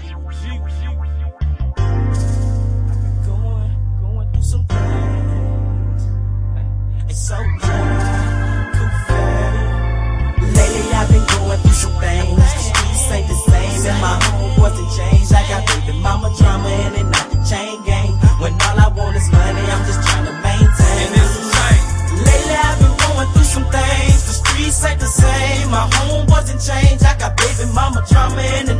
Going through some things. It's so dry, too fatty. Lately I've been going through some things. The streets ain't the same and my home wasn't changed. I got baby mama drama and it not the chain gang. When all I want is money, I'm just trying to maintain. Lately I've been going through some things. The streets ain't the same. My home wasn't changed. I got baby mama drama and it